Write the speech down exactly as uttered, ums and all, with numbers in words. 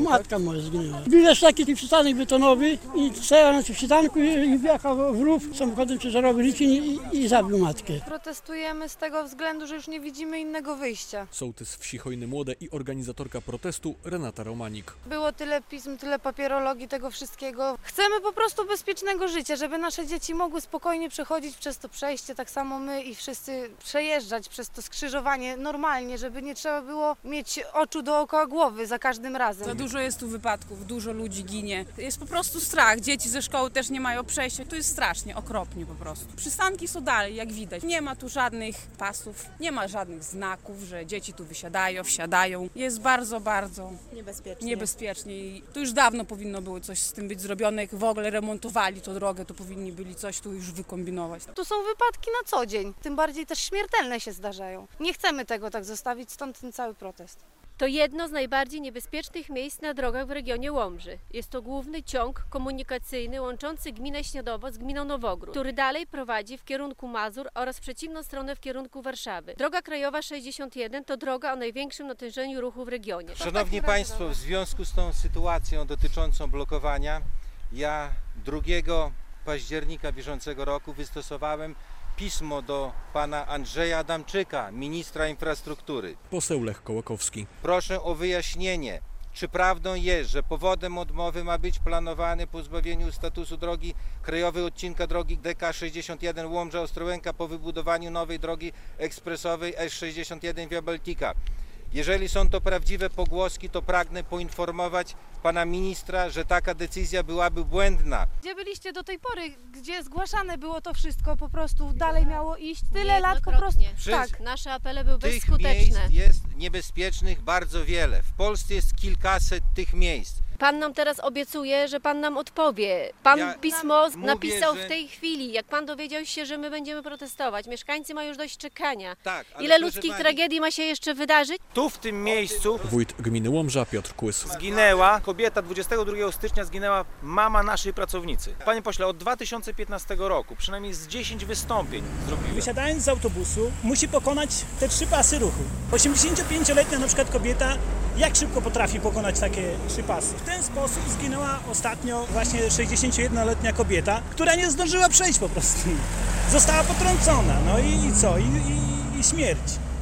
matka moja zginęła. Bilet taki przystanek betonowy i stała na tym przystanku i wjechał w rów samochodem ciężarowym Liczyn i, i zabił matkę. Protestujemy z tego względu, że już nie widzimy innego wyjścia. Sołtys wsi Chojny Młode i organizatorka protestu Renata Romanik. Było tyle pism, tyle papierologii, tego wszystkiego. Chcemy po prostu bezpiecznego życia, żeby nasze dzieci mogły spokojnie przechodzić przez to przejście, tak samo my i wszyscy przejeżdżać przez to skrzyżowanie normalnie, żeby nie trzeba było mieć oczu dookoła głowy za każdym razem. Za dużo jest tu wypadków, dużo ludzi ginie. Jest po prostu strach. Dzieci ze szkoły też nie mają przejścia. To jest strasznie, okropnie po prostu. Przystanki są dalej, jak widać. Nie ma tu żadnych pasów, nie ma żadnych znaków, że dzieci tu wysiadają, wsiadają. Jest bardzo, bardzo niebezpiecznie. niebezpiecznie. I tu już dawno powinno było coś z tym być zrobione. Jak w ogóle remontowali tę drogę, to powinni byli coś tu już wykombinować. Tu są wypadki na co dzień, tym bardziej też śmiertelne się zdarzają. Nie chcemy tego tak zostawić, stąd ten cały protest. To jedno z najbardziej niebezpiecznych miejsc na drogach w regionie Łomży. Jest to główny ciąg komunikacyjny łączący gminę Śniadowo z gminą Nowogród, który dalej prowadzi w kierunku Mazur oraz w przeciwną stronę w kierunku Warszawy. Droga krajowa sześćdziesiąt jeden to droga o największym natężeniu ruchu w regionie. Szanowni Państwo, w związku z tą sytuacją dotyczącą blokowania, ja drugiego października bieżącego roku wystosowałem pismo do pana Andrzeja Adamczyka, ministra infrastruktury. Poseł Lech Kołakowski. Proszę o wyjaśnienie, czy prawdą jest, że powodem odmowy ma być planowane pozbawieniu statusu drogi krajowej odcinka drogi D K sześćdziesiąt jeden Łomża-Ostrołęka po wybudowaniu nowej drogi ekspresowej S sześćdziesiąt jeden Via Baltica. Jeżeli są to prawdziwe pogłoski, to pragnę poinformować pana ministra, że taka decyzja byłaby błędna. Gdzie byliście do tej pory, gdzie zgłaszane było to wszystko, po prostu dalej miało iść tyle lat po prostu. Tak, nasze apele były Tych bezskuteczne. miejsc jest niebezpiecznych bardzo wiele. W Polsce jest kilkaset tych miejsc. Pan nam teraz obiecuje, że pan nam odpowie. Pan Ja pismo mówię, napisał że- w tej chwili, jak pan dowiedział się, że my będziemy protestować. Mieszkańcy mają już dość czekania. Tak, ale Ile proszę ludzkich pani, tragedii ma się jeszcze wydarzyć? Tu w tym miejscu Wójt gminy Łomża Piotr Kłys. zginęła kobieta, dwudziestego drugiego stycznia zginęła mama naszej pracownicy. Panie pośle, od dwa tysiące piętnastego roku przynajmniej z dziesięć wystąpień zrobiłem. Wysiadając z autobusu musi pokonać te trzy pasy ruchu. osiemdziesięciopięcioletnia na przykład kobieta, jak szybko potrafi pokonać takie trzy pasy? W ten sposób zginęła ostatnio właśnie sześćdziesięciojednoletnia kobieta, która nie zdążyła przejść po prostu. Została potrącona, no i, i co? I, i, i śmierć.